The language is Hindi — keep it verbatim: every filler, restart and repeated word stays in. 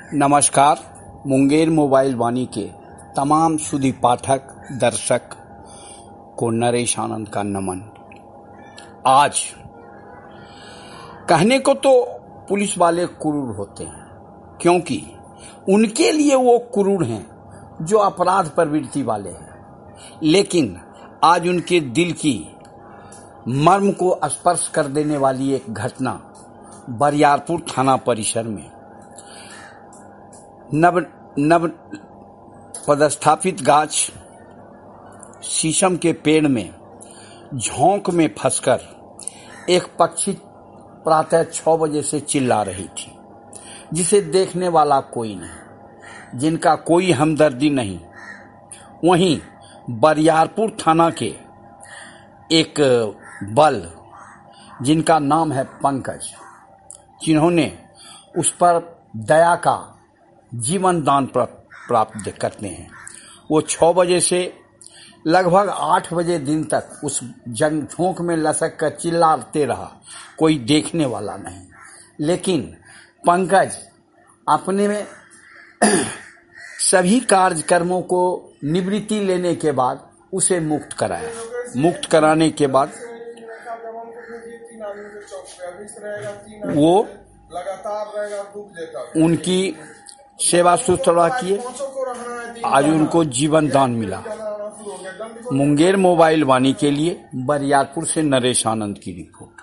नमस्कार। मुंगेर मोबाइल वाणी के तमाम सुधी पाठक दर्शक को नरेश आनंद का नमन। आज कहने को तो पुलिस वाले क्रूर होते हैं, क्योंकि उनके लिए वो क्रूर हैं जो अपराध प्रवृत्ति वाले हैं, लेकिन आज उनके दिल की मर्म को स्पर्श कर देने वाली एक घटना बरियारपुर थाना परिसर में नव नव पदस्थापित गाछ शीशम के पेड़ में झोंक में फंसकर एक पक्षी प्रातः छह बजे से चिल्ला रही थी, जिसे देखने वाला कोई नहीं, जिनका कोई हमदर्दी नहीं। वहीं बरियारपुर थाना के एक बल, जिनका नाम है पंकज, जिन्होंने उस पर दया का जीवन दान प्राप्त करते हैं, वो छह बजे से लगभग आठ बजे दिन तक उस जंग झोंक में लसक कर चिल्लाते रहा, कोई देखने वाला नहीं। लेकिन पंकज अपने में सभी कार्यक्रमों को निवृत्ति लेने के बाद उसे मुक्त कराया। मुक्त कराने के बाद वो उनकी सेवा शुश्रूषा किए, आज उनको जीवन दान मिला। मुंगेर मोबाइल वाणी के लिए बरियारपुर से नरेश आनंद की रिपोर्ट।